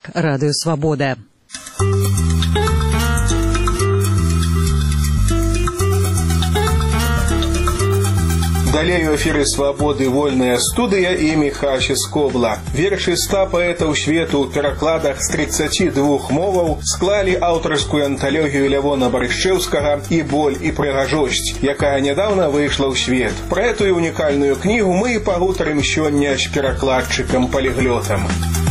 Радыё Свабода. Далей у эфіры «Свабоды» вольная студыя і Міхася Скобла. Вершы 100 паэтаў свету ў перакладах з 32 моваў склалі аўтарскую анталогію Лявона Барышчэўскага «І боль, і прыгажосць», якая нядаўна выйшла ў свет. Пра этую унікальную кнігу мы і пагутарым сёння з перакладчыкам-паліглётам.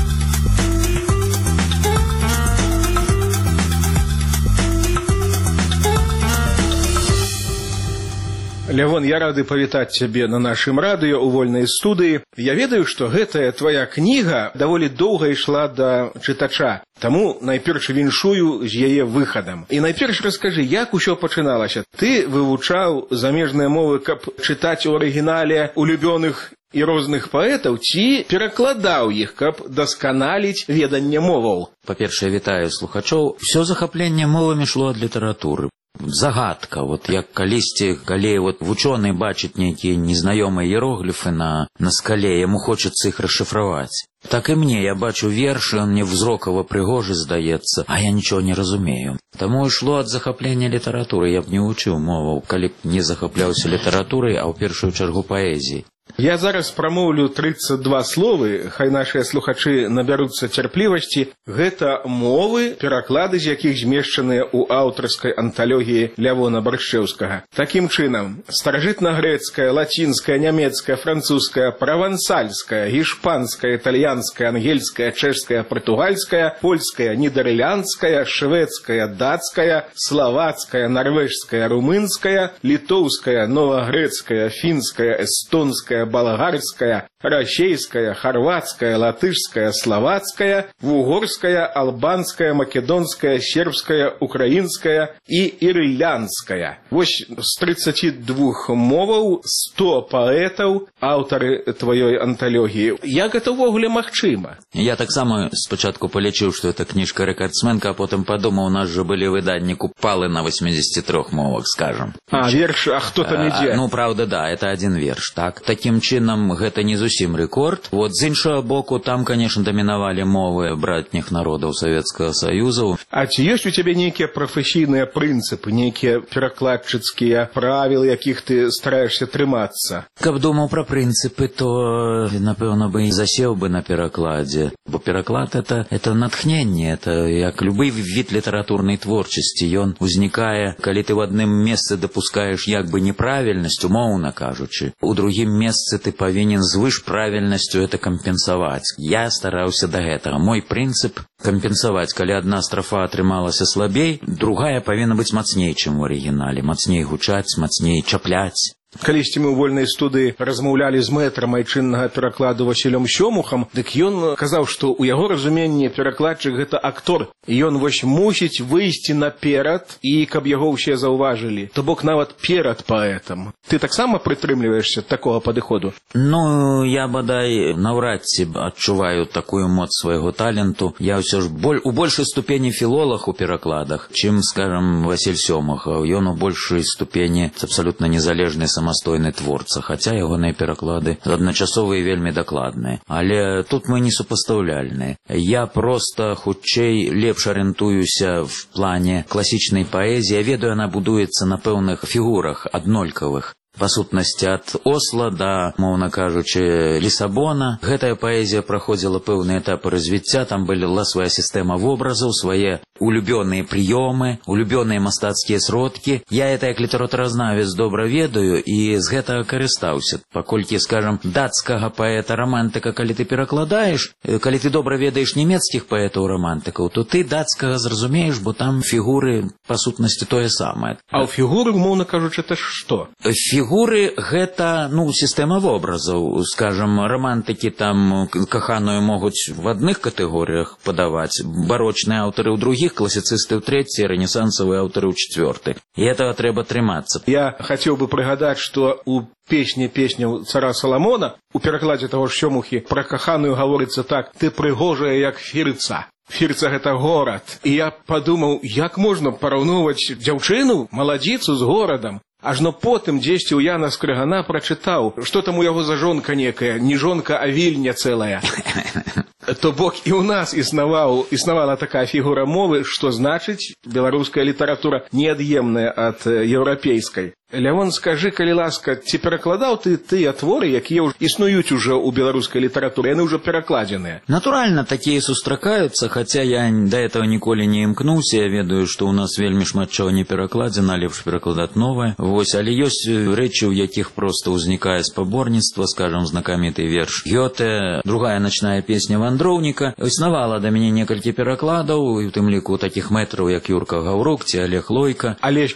Лявон, я рады павітаць цябе на нашым радыё ў вольнай студыі. Я ведаю, што гэтая твая кніга даволі доўга ішла да чытача. Таму найперш віншую з яе выхадам. І найперш раскажы, як усё пачыналася. Ты вывучаў замежныя мовы, каб чытаць у арыгінале улюбёных і розных паэтаў, ці перакладаў іх, каб дасканаліць веданне моваў? Па-першае, вітаю слухачоў. Всё захапленне мовамі шло ад літаратуры. Загадка, як калісьці, калі вучоны бачыць нейкія незнаёмыя іерогліфы на скале, яму хочацца іх расшыфраваць. Так і мне, я бачу вершы, он мне взрокава прыгожы здаецца, а я нічого не разумею. Таму ішло ад захаплення літаратуры, я б не вучыў моваў, калі б не захапляўся літаратурай, а ў першую чаргу паэзіяй. Я зараз прамоўлю 32 словы, хай нашыя слухачы набяруцца цярплівасці. Гэта мовы, пераклады з якіх змешчаныя ў аўтарскай анталогіі Лявона Барышчэўскага. Такім чынам, старажытна-грэцкая, лацінская, нямецкая, французская, правансальская, гішпанская, італьянская, ангельская, чэшская, партугальская, польская, нідерландская, шведская, дацкая, славацкая, нарвежская, румынская, літоўская, новагрэцкая, фінская, эстонская, болгарская, расейская, хорватская, латышская, словацкая, вугорская, албанская, македонская, сербская, украинская и ирландская. Вось з 32 моваў 100 паэтаў, аўтары твоей анталогіі. Як гэта ўвогуле магчыма? Я таксама спачатку палічыў, што это кніжка рэкардсменка, а потым падумаў, у нас жа былі выданні Купалы на 83 мовах, скажам. Верш, а хто там ідзе? Ну, правда, да, это один верш, так. Такім чынам, гэта не зусім рэкорд. З іншага боку, там, конечно, дамінавалі мовы братніх народаў Савецкага Саюзу. А ці ёсць у цябе нейкія прафесійныя прынцыпы, нейкія перакладчыцкія правілы, якіх ты стараешся трымацца? Каб думаў пра прынцыпы, то, напэўна, бы і засеў бы на перакладзе. Бо пераклад — это натхненне, это як любы від літаратурнай творчасці. Ён узнікае, калі ты ў адным месцы дапускаеш як бы неправільнасць, умоўна кажучы. У другім месцы ты павінен звыш правільнасцю это кампенсаваць. Я стараўся да гэтага. Мой прынцып — кампенсаваць. Калі адна страфа атрымалася слабей, другая павінна быць мацней, чым у арыгінале. Мацней гучаць, мацней чапляць. Калісьці мы ў вольнай студыі размаўлялі з мэтрам айчыннага перакладу Васілём Сёмухам, дык ён казаў, што ў яго разуменні перакладчык — гэта актор. Ён вось мусіць выйсці наперад, і каб яго ўсе заўважылі, то бок нават перад паэтам. Ты таксама прытрымліваешся такога падыходу? Ну, я бадай наўрад ці адчуваю такую моц свайго таленту. Я ўсё ж у большай ступені філолаг у перакладах, чым, скажам, Васіль Сёмухаў. Ён у большай ступені абсалютна незалежны самастойны творца, хаця ягоныя пераклады адначасовыя і вельмі дакладныя. Але тут мы не супастаўляльныя. Я проста хутчэй лепш арыентуюся в плане класічнай паэзіі. Я ведаю, яна будуецца на пэўных фігурах аднолькавых. Па сутнасці, ад Осла да, моўна кажучы, Лісабона. Гэтая паэзія праходзіла пэўныя этапы развіцця, там была свая сістэма вобразаў, свае улюбёныя прыёмы, улюбёныя мастацкія сродкі. Я это як літаратуразнавец добра ведаю і з гэтага карыстаўся. Паколькі, скажам, дацкага паэта-рамантыка, калі ты перакладаеш, калі ты добра ведаеш нямецкіх паэтаў-рамантыкаў, то ты дацкага зразумееш, бо там фігуры, па сутнасці, тое самае. А ў фігуры, умоўна кажучы, это што? Фігуры — гэта, сістэма вобразаў. Скажам, рамантыкі там каханую могуць в адных катэгорыях падаваць, барочныя аўтары ў другіх, класіцысты ў трэцяй, рэнесансавыя аўтары ў чацвёртай. І гэтага трэба трымацца. Я хацеў бы прыгадаць, што у песняў цара Саламона, у перакладзе таго ж Сёмухі, пра каханую гаворыцца так: ты прыгожая, як Фірца. Фірца — гэта горад. І я падумаў, як можна параўноўваць дзяўчыну, маладзіцу з горадам. Ажно потым дзесьці ў Яна Скрыгана прачытаў, што там у яго за жонка некая, не жонка, а вільня цэлая. То бок і ў нас існавала такая фігура мовы, што значыць беларуская літаратура неад'емная ад еўрапейскай. Лявон, скажы, калі ласка, ці перакладаў ты тыя творы, якія існуюць ужо ў беларускай літаратуры, яны ўжо перакладзеныя? Натуральна, такія сустракаюцца, хаця я да этого ніколі не імкнуўся, я ведаю, што ў нас вельмі шмат чаго не перакладзена, лепш перакладаць новае. Вось, але ёсць рэчы, у якіх проста ўзнікае спаборніцтва, скажам, знакаміты верш Гёте, другая начная песня вандроўніка. Існавала да мяне некалькі перакладаў, і ў тым ліку такіх мэтраў, як Юрка Гаўрук ці Олег Лойка. Алесь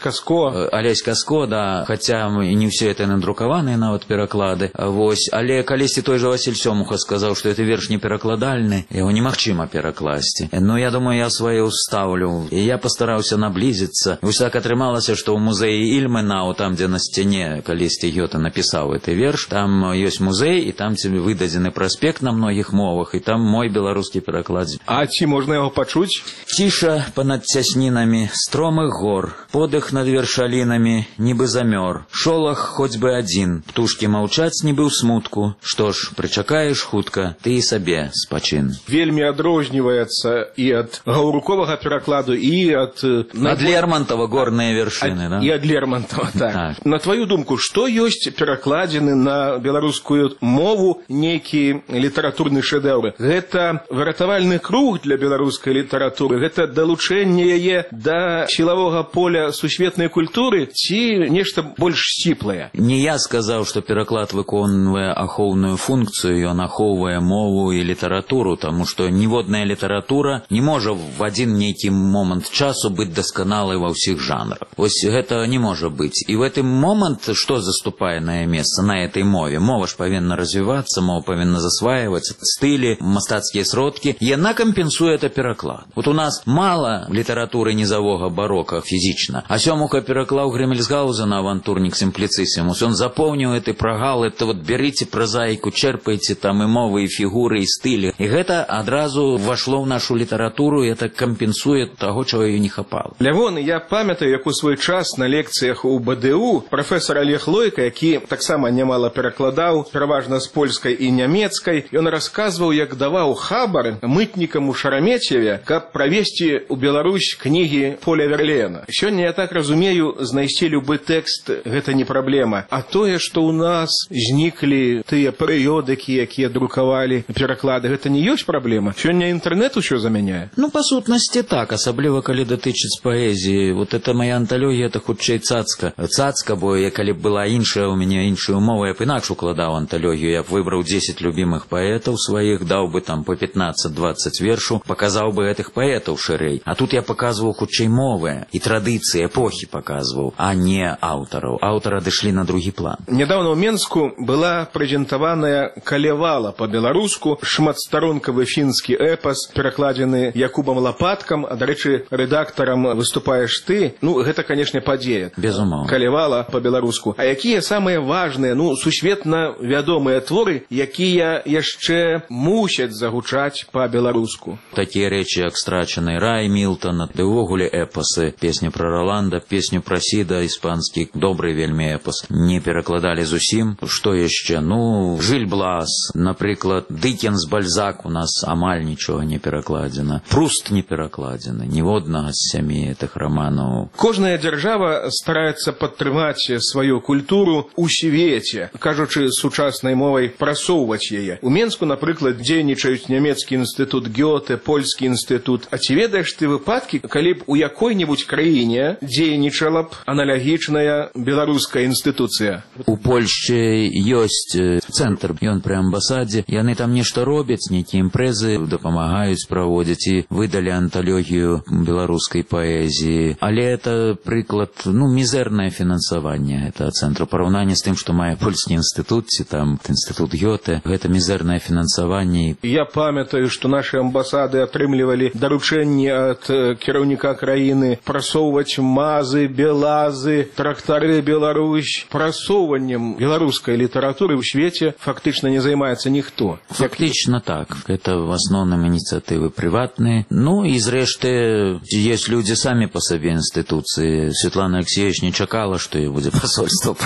Каско, да, хаця не ўсе это надрукаваныя нават пераклады. Вось, але калісьці той жа Васіль Сёмуха сказаў, што это верш не перакладальны, яго немагчыма перакласці. Ну, я думаю, я свае ўстаўлю, і я пастараўся наблізіцца. Вось так атрымалася, што ў музеі Ільменау, там, дзе на сцяне калісьці Гёте напісаў гэты верш, там ёсць музей, і там цябе выдадзены праспект на многіх мовах, і там мой беларускі пераклад. А ці можна яго пачуць? Ціша панад цяснінамі стромых гор, подых над вершалінамі, нібы замёр. Шолах хоць бы адзін, птушкі маўчаць нібы ў смутку. Што ж, прычакаеш хутка, ты і сабе спачын. Вельмі адрозніваецца і ад гаўруковага перакладу, і ад Лермонтова горныя вершыны, да? І ад Лермонтова, так. На тваю думку, што ёсць перакладзены на беларускую мову нейкі літаратурны шэдэўр? Гэта выратавальны круг для беларускай літаратуры, гэта далучэнне яе да сілавога поля сусветнай культуры, ці нешта больш сціплае? Не я сказаў, што пераклад выконвае ахоўную функцыю, ён ахоўвае мову і літаратуру, таму што ніводная літаратура не можа в адзін нейкі момант часу быць дасканалай ва ўсіх жанрах. Вось гэта не можа быць. І в этом момант што заступае на яе месца на этой мове? Мова ж павінна развівацца, мова павінна засваиваць стылі, мастацкія сродкі. Яна кампенсуе это пераклад. Вот у нас мала літаратуры низавога барока фізічна, а Сёмуха пераклаў Грэмельсгаузена «Авантурник симплициссимус». Он запомнил эти прогалы, это вот берите прозаику, черпайте там и мовы, и фигуры, и стили. И это одразу вошло в нашу литературу, и это компенсует того, чего ее не хапало. Лявон, я памятаю, як у свой час на лекциях у БДУ профессор Олег Лойка, які так само немало перакладаў, пераважна з польскай і нямецкай, ён расказваў, як даваў хабар мытнікам у Шарамецеве, каб правесці у Беларусь кнігі Поля Верлена. Сёння, я так разумею, знайсці любы тэкст гэта не праблема. А тое, што ў нас зніклі тыя перыёдыкі, якія друкавалі пераклады, гэта не ёсць праблема? Сёння інтэрнэт усё замяняе? Ну, па сутнасці так, асабліва калі датычыць паэзіі. Вот это моя анталогія, это хутчэй цацка. Цацка, бо я калі б была іншая, у мяне іншая умова, я б інакш укладаў анталогію. Я б выбраў 10 любімых паэтаў сваіх, даў бы там по 15-20 вершу, паказаў бы гэтых паэтаў шырэй. А тут я паказваў хутчэй мовы і традыцыі эпохі паказваў, а не аўтараў. Аўтары адышлі на другі план. Нядаўна ў Менску была прэзентаваная «Калевала» па-беларуску, шматстаронкавы фінскі эпас, перакладзены Якубам Лапаткам, а, дарэчы, рэдактарам выступаеш ты. Ну, гэта, канешне, падзея. Безумоўна. «Калевала» па-беларуску. А якія самыя важныя, ну, сусветна вядомыя творы, якія яшчэ мусяць загучаць па-беларуску? Такія рэчы, як «Страчаны рай» Мілтана, ды ўвогуле эпасы. Песня пра Роланда, песню пра Сіда, іспанскі, добры вельмі эпас. Не перакладалі зусім. Што яшчэ? Ну, Жыль Блас, напрыклад, Дыкенс, Бальзак, у нас амаль нічога не перакладзена. Пруст не перакладзены, ніводнага з 7 гэтых раманаў. Кожная дзяржава стараецца падтрымаць сваю культуру ў свеце, кажучы сучаснай мовай, прасоўваць яе. У Менску, напрыклад, дзейнічаюць нямецкі інстытут Гёте, польскі інстытут. А ці ведаеш ты выпадкі, калі б у якой-небудзь краіне дзейнічала б аналагічная беларуская інстытуцыя? У Польшчы ёсць цэнтр, ён пры амбасадзе, яны там нешта робяць, нейкія імпрэзы дапамагаюць праводзіць і выдалі анталогію беларускай паэзіі. Але это прыклад, ну, мізэрнае фінансаванне этого цэнтру. Параўнанне з тым, што мае польскі інстытут, ці там інстытут Гёте, гэта мізэрнае фінансаванне. Я памятаю, што нашы амбасады атрымлівалі даручэнні ад кіраўніка краіны прасоўваць мазы, белазы, практары Беларусь, прасоўваннем беларускай літаратуры ў свеце фактычна не займаецца ніхто. Фактично так. Это в основном инициативы приватные. Ну и зрэшты, есть люди сами по себе институции. Светлана Алексеевич не чакала, что ее будет посольство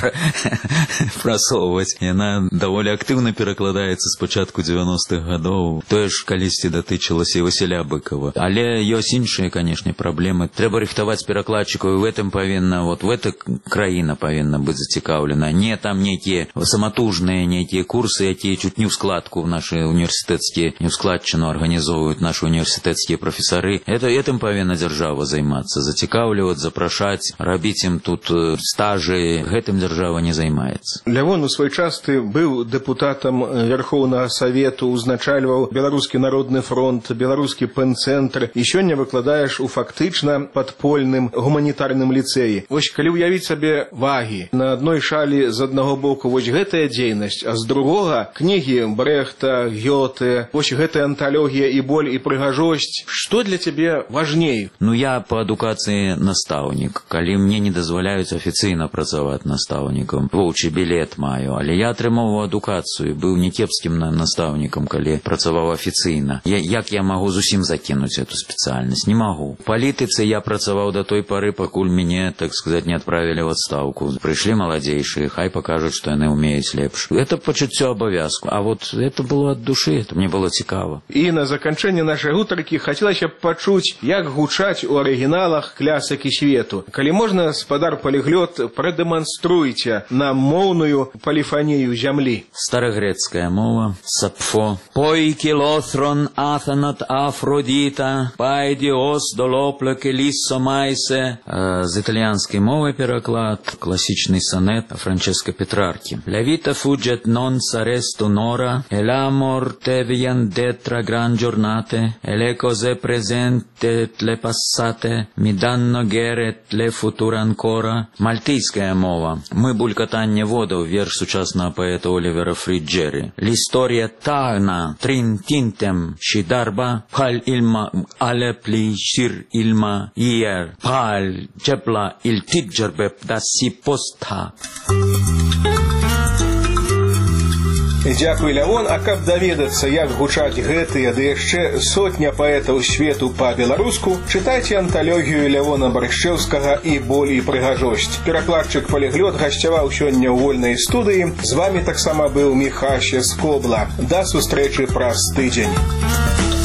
прасоўваць. Яна даволі активно перакладаецца с початку 90-х годов. Тое ж калісьці датычылася і Василя Быкова. Але ёсць іншыя, конечно, проблемы. Трэба рыхтаваць перакладчиков, и в этом повинна, вот в эта краіна повинна быть зацікаўлена. Не там некие самотужные, некие курсы, якія чуть не в складку в наши университетские, не в складчину организовывают наши университетские профессоры. Этим повинна держава займацца, зацікаўліваць, запрашаць, рабіць им тут стажи. Гэтым держава не займаецца. Лявон у свой час ты быў депутатам Верховного Совету, узначальваў Беларускі народны фронт, Беларускі пэн-цэнтр, і сёння выкладаеш у фактычна падпольным гуманітарным ліцэі. Вось калі ўявіць сабе вагі, на адной шалі з аднаго боку вось гэтая дзейнасць, а з другога кнігі Брехта, Гёте, вось гэтая анталогія і боль і прыгажосць. Што для цябе важней? Ну, я по адукацыі настаўнік. Калі мне не дазваляюць афіцыйна працаваць настаўнікам, воўчы білет маю, але я атрымоўваў адукацыю, быў не кепскім настаўнікам, калі працаваў афіцыйна. Як я магу зусім закінуць эту спецыяльнасць? Не магу. У палітыцы я працаваў до той пары, пакуль мяне, так сказать, не адправілі ў адстаўку. Прыйшлі маладзейшыя, хай пакажуць, што яны ўмеюць лепш. Это пачуццё абавязку. А вот это было ад душы, это мне было цікава. І на заканчэнне нашай гутаркі хацелася б пачуць, як гучаць у арыгіналах клясыкі свету. Калі можна, спадар Паліглот, прадэманструйце нам моўную поліфанію зямлі. Старагрэцкая мова, Сапфо. Пойки лоθρον άθανατ Афродіта, пайдіос долопле келіссо майсе. З італьянскай мовы пераклад, класічны сонет Франческо Петраркі. Ля віта фуджет нон саресту нора, e l'amor te vien detra gran giornate, e le cose presente le passate, mi danno geret le future ancora. Мальтійська мова. Ми булькатання водов, вірш сучасного поета Олівера Фріджері. L'historia tagna trintintem și darba, pal ilma ale plicir ilma ier, pal cepla il tiggerbe da si posta. Дзякуй, Лявон. А каб даведацца, як гучаць гэтыя, ды яшчэ сотня паэтаў свету па-беларуску, чытайце анталогію Лявона Барышчэўскага «І боль і прыгажосць». Перакладчык Паліглот гасцяваў сёння ў вольнай студыі. З вамі таксама быў Міхася Скобла. Да сустрэчы праз тыдзень.